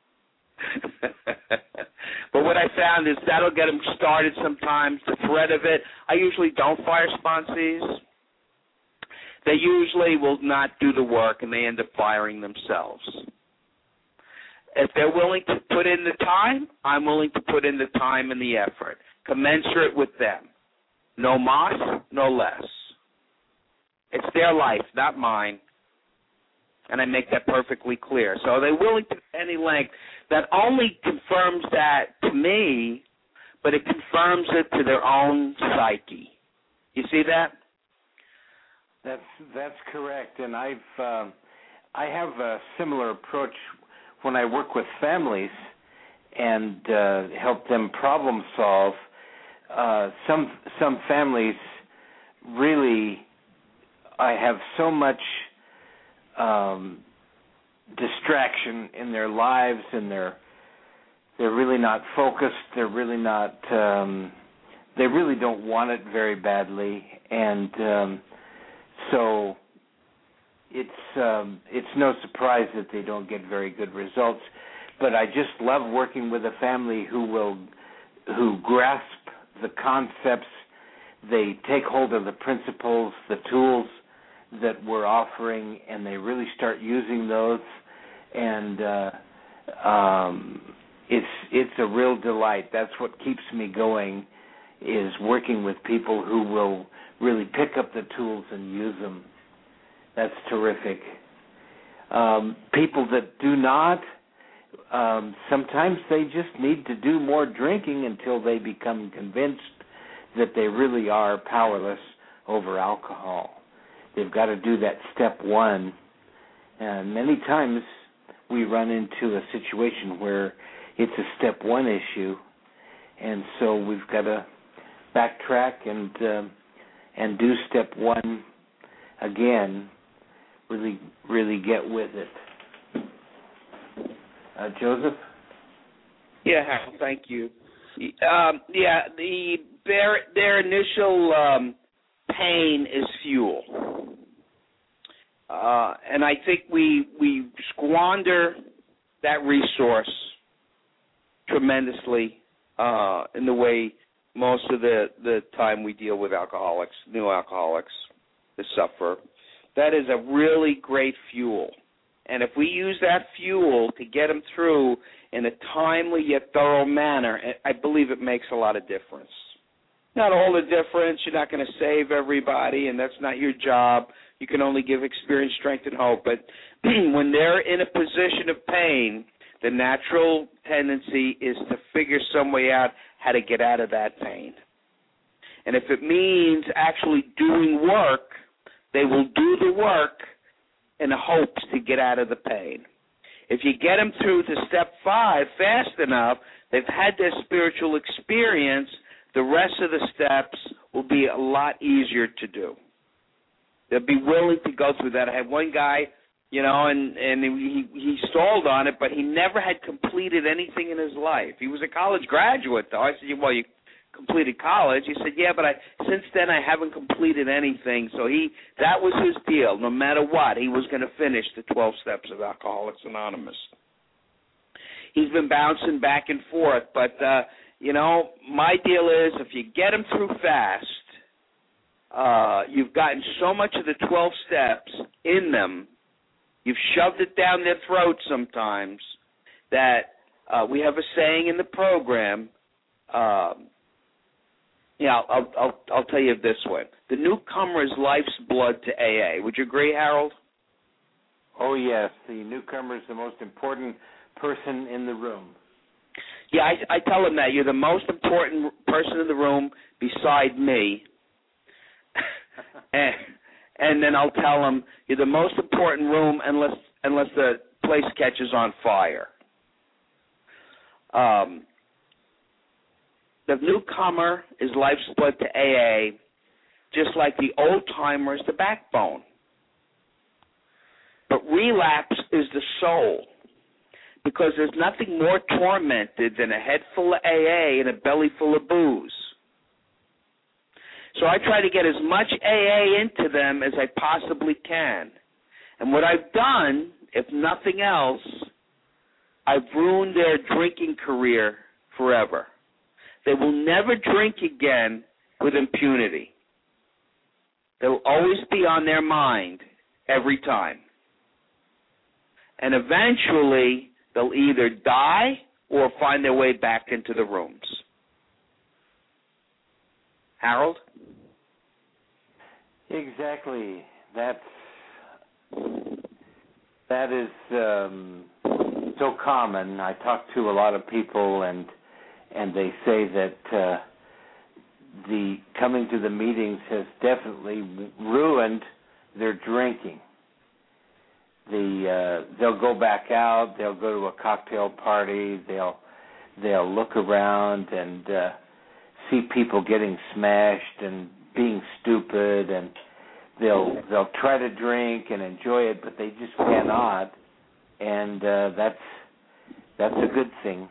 But what I found is that'll get him started sometimes, the threat of it. I usually don't fire sponsees. They usually will not do the work, and they end up firing themselves. If they're willing to put in the time, I'm willing to put in the time and the effort, commensurate with them. No más, no less. It's their life, not mine. And I make that perfectly clear. So they're willing to any length. That only confirms that to me, but it confirms it to their own psyche. You see that? That's that's correct. And I've um, I have a similar approach when I work with families and uh, help them problem solve. Uh, some some families really, I have so much um, distraction in their lives, and they're they're really not focused. They're really not. Um, they really don't want it very badly, and um, so it's um, it's no surprise that they don't get very good results. But I just love working with a family who will who grasp the concepts. They take hold of the principles, the tools that we're offering, and they really start using those. And uh, um, it's it's a real delight. That's what keeps me going, is working with people who will really pick up the tools and use them. That's terrific. Um, people that do not, um, sometimes they just need to do more drinking until they become convinced that they really are powerless over alcohol. They've got to do that step one. And many times we run into a situation where it's a step one issue, and so we've got to backtrack and uh, and do step one again. Really, really get with it. Uh, Joseph? Yeah, Harold, thank you. Um, yeah, the their their initial um, pain is fuel, uh, and I think we we squander that resource tremendously uh, in the way most of the, the time we deal with alcoholics, new alcoholics, that suffer. That is a really great fuel. And if we use that fuel to get them through in a timely yet thorough manner, I believe it makes a lot of difference. Not all the difference. You're not going to save everybody, and that's not your job. You can only give experience, strength, and hope. But when they're in a position of pain, the natural tendency is to figure some way out how to get out of that pain. And if it means actually doing work, they will do the work in the hopes to get out of the pain. If you get them through to step five fast enough, they've had their spiritual experience, the rest of the steps will be a lot easier to do. They'll be willing to go through that. I had one guy, you know, and, and he, he stalled on it, but he never had completed anything in his life. He was a college graduate, though. I said, well, you completed college. He said, yeah, but I since then I haven't completed anything. So he that was his deal. No matter what, he was going to finish the twelve steps of Alcoholics Anonymous. He's been bouncing back and forth, but, uh, you know, my deal is if you get them through fast, uh, you've gotten so much of the twelve steps in them, you've shoved it down their throat sometimes, that uh, we have a saying in the program, uh, Yeah, I'll, I'll I'll I'll tell you this way: the newcomer is life's blood to A A. Would you agree, Harold? Oh yes, the newcomer is the most important person in the room. Yeah, I, I tell them that you're the most important person in the room beside me, and, and then I'll tell them you're the most important room unless unless the place catches on fire. Um, the newcomer is life's blood to A A, just like the old timer is the backbone. But relapse is the soul, because there's nothing more tormented than a head full of A A and a belly full of booze. So I try to get as much A A into them as I possibly can. And what I've done, if nothing else, I've ruined their drinking career forever. They will never drink again with impunity. They'll always be on their mind every time. And eventually, they'll either die or find their way back into the rooms. Harold? Exactly. That's that is um, so common. I talk to a lot of people, and and they say that uh, the coming to the meetings has definitely ruined their drinking. The uh, they'll go back out. They'll go to a cocktail party. They'll they'll look around and uh, see people getting smashed and being stupid, and they'll they'll try to drink and enjoy it, but they just cannot. And uh, that's that's a good thing.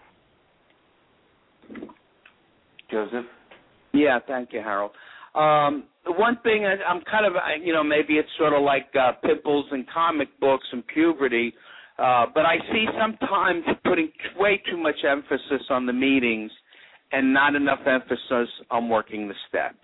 Joseph? Yeah, thank you, Harold. Um, the one thing I, I'm kind of, you know, maybe it's sort of like uh, pimples and comic books and puberty, uh, but I see sometimes putting way too much emphasis on the meetings and not enough emphasis on working the steps.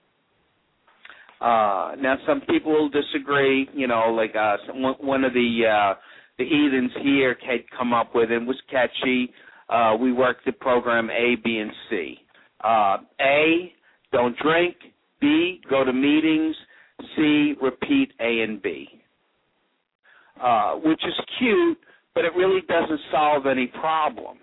Uh, now, some people will disagree. You know, like uh, some, one of the uh, the heathens here had come up with it was catchy. Uh, we worked the program A, B, and C. Uh, A, don't drink. B, go to meetings. C, repeat A and B. Uh, which is cute, but it really doesn't solve any problem.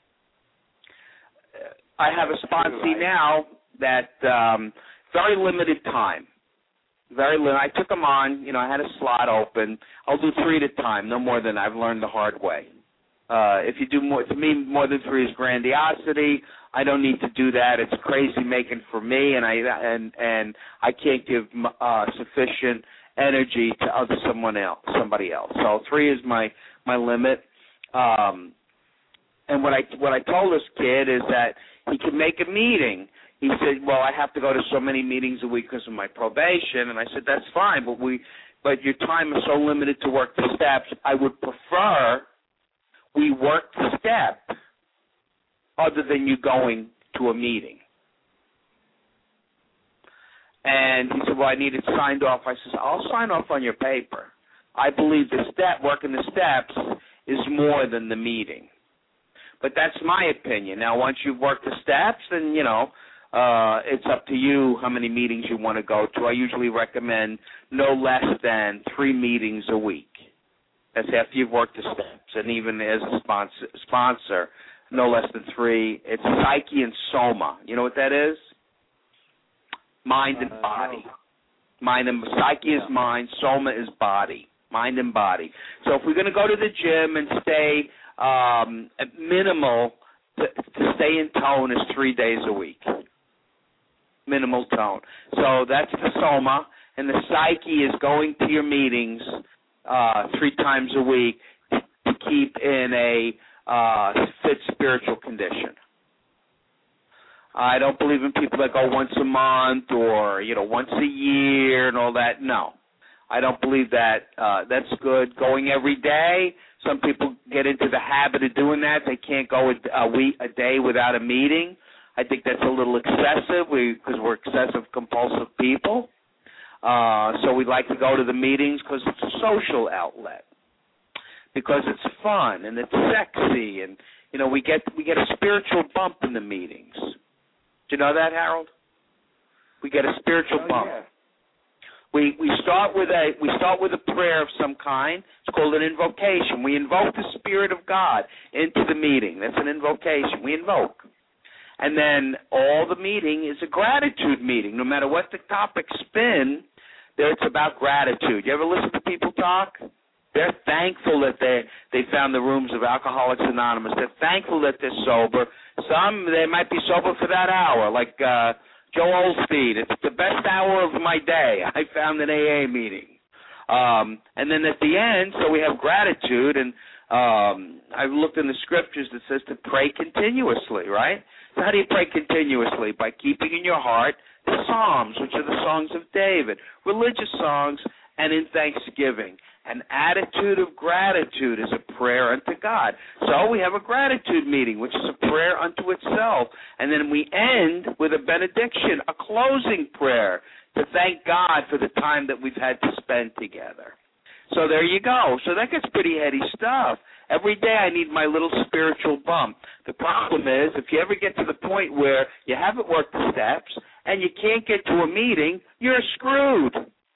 I have a sponsee now that um, very limited time. Very limited. I took him on. You know, I had a slot open. I'll do three at a time, no more than I've learned the hard way. Uh, if you do more, to me, more than three is grandiosity. I don't need to do that. It's crazy making for me, and I and and I can't give uh, sufficient energy to other someone else, somebody else. So three is my my limit. Um, and what I what I told this kid is that he can make a meeting. He said, "Well, I have to go to so many meetings a week because of my probation." And I said, "That's fine, but we but your time is so limited to work the steps. I would prefer we work the step other than you going to a meeting." And he said, "Well, I need it signed off." I said, "I'll sign off on your paper. I believe the step, working the steps is more than the meeting." But that's my opinion. Now, once you've worked the steps, then, you know, uh, it's up to you how many meetings you want to go to. I usually recommend no less than three meetings a week. That's after you've worked the steps. And even as a sponsor, sponsor no less than three. It's psyche and soma. You know what that is? Mind and body. Mind and psyche is mind, soma is body. Mind and body. So if we're going to go to the gym and stay um, at minimal, to, to stay in tone is three days a week. Minimal tone. So that's the soma, and the psyche is going to your meetings uh, three times a week to, to keep in a uh, fit spiritual condition. I don't believe in people that go once a month or, you know, once a year and all that. No. I don't believe that. Uh, that's good. Going every day, some people get into the habit of doing that. They can't go a, a week, a day without a meeting. I think that's a little excessive because we, we're excessive compulsive people. Uh, so we like to go to the meetings because it's a social outlet, because it's fun and it's sexy, and, you know, we get we get a spiritual bump in the meetings. Do you know that, Harold? We get a spiritual oh, bump. Yeah. We we start with a we start with a prayer of some kind. It's called an invocation. We invoke the Spirit of God into the meeting. That's an invocation. We invoke. And then all the meeting is a gratitude meeting. No matter what the topics spin, there it's about gratitude. You ever listen to people talk? They're thankful that they they found the rooms of Alcoholics Anonymous. They're thankful that they're sober. Some, they might be sober for that hour, like uh, Joe Olstein. It's the best hour of my day. I found an A A meeting. Um, and then at the end, so we have gratitude, and um, I've looked in the scriptures that says to pray continuously, right? So how do you pray continuously? By keeping in your heart the Psalms, which are the songs of David, religious songs, and in thanksgiving. An attitude of gratitude is a prayer unto God. So we have a gratitude meeting, which is a prayer unto itself. And then we end with a benediction, a closing prayer to thank God for the time that we've had to spend together. So there you go. So that gets pretty heady stuff. Every day I need my little spiritual bump. The problem is, if you ever get to the point where you haven't worked the steps and you can't get to a meeting, you're screwed.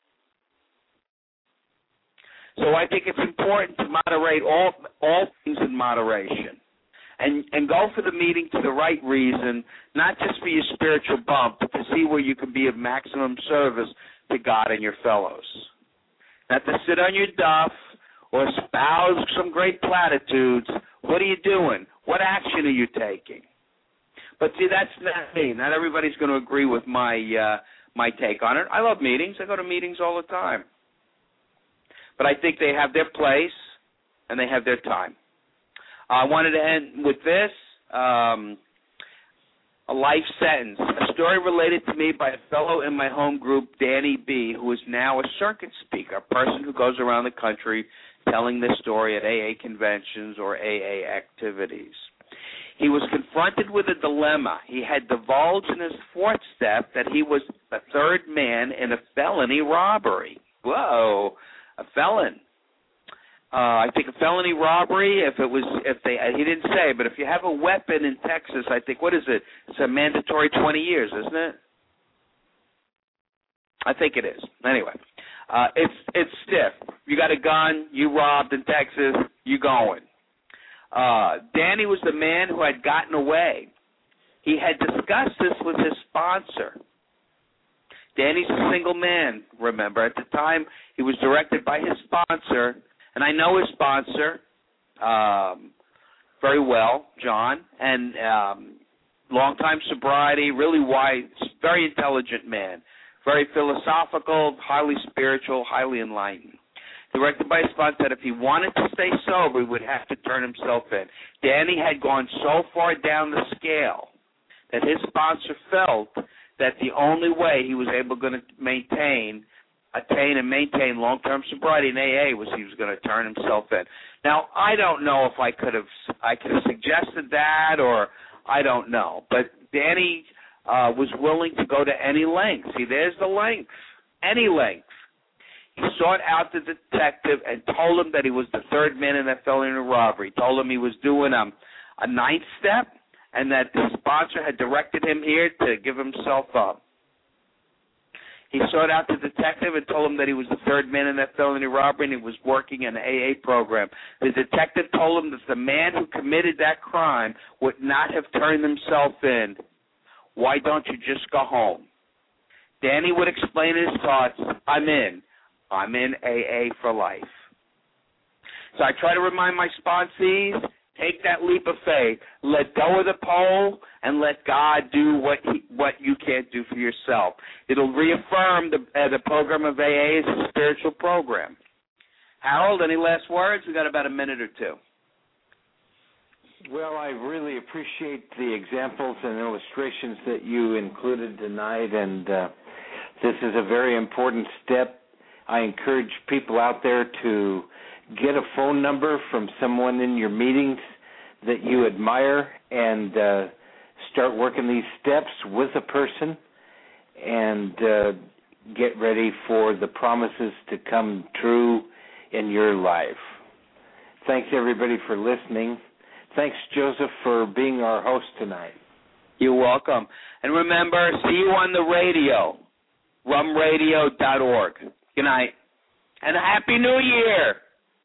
So I think it's important to moderate all all things in moderation, and and go for the meeting for the right reason, not just for your spiritual bump, but to see where you can be of maximum service to God and your fellows. Not to sit on your duff or espouse some great platitudes. What are you doing? What action are you taking? But see, that's not me. Not everybody's going to agree with my uh, my take on it. I love meetings. I go to meetings all the time. But I think they have their place and they have their time. Uh, I wanted to end with this, um, a life sentence, a story related to me by a fellow in my home group, Danny B., who is now a circuit speaker, a person who goes around the country telling this story at A A conventions or A A activities. He was confronted with a dilemma. He had divulged in his fourth step that he was a third man in a felony robbery. Whoa. A felon. Uh, I think a felony robbery, if it was, if they, he didn't say, but if you have a weapon in Texas, I think, what is it? It's a mandatory twenty years, isn't it? I think it is. Anyway, uh, it's it's stiff. You got a gun, you robbed in Texas, you going. Uh, Danny was the man who had gotten away. He had discussed this with his sponsor. Danny's a single man, remember. At the time, he was directed by his sponsor, and I know his sponsor um, very well, John, and um, long-time sobriety, really wise, very intelligent man, very philosophical, highly spiritual, highly enlightened. Directed by his sponsor that if he wanted to stay sober, he would have to turn himself in. Danny had gone so far down the scale that his sponsor felt that the only way he was able to maintain, attain and maintain long-term sobriety in A A was he was going to turn himself in. Now, I don't know if I could have I could have suggested that, or I don't know. But Danny uh, was willing to go to any length. See, there's the length, any length. He sought out the detective and told him that he was the third man in that felony robbery. He told him he was doing um, a ninth step, and that the sponsor had directed him here to give himself up. He sought out the detective and told him that he was the third man in that felony robbery and he was working in an A A program. The detective told him that the man who committed that crime would not have turned himself in. Why don't you just go home? Danny would explain his thoughts. I'm in. I'm in A A for life. So I try to remind my sponsees, take that leap of faith. Let go of the pole and let God do what he, what you can't do for yourself. It'll reaffirm the, uh, the program of A A as a spiritual program. Harold, any last words? We've got about a minute or two. Well, I really appreciate the examples and illustrations that you included tonight, and uh, this is a very important step. I encourage people out there to get a phone number from someone in your meetings that you admire and uh, start working these steps with a person and uh, get ready for the promises to come true in your life. Thanks, everybody, for listening. Thanks, Joseph, for being our host tonight. You're welcome. And remember, see you on the radio, rum radio dot org. Good night. And a Happy New Year.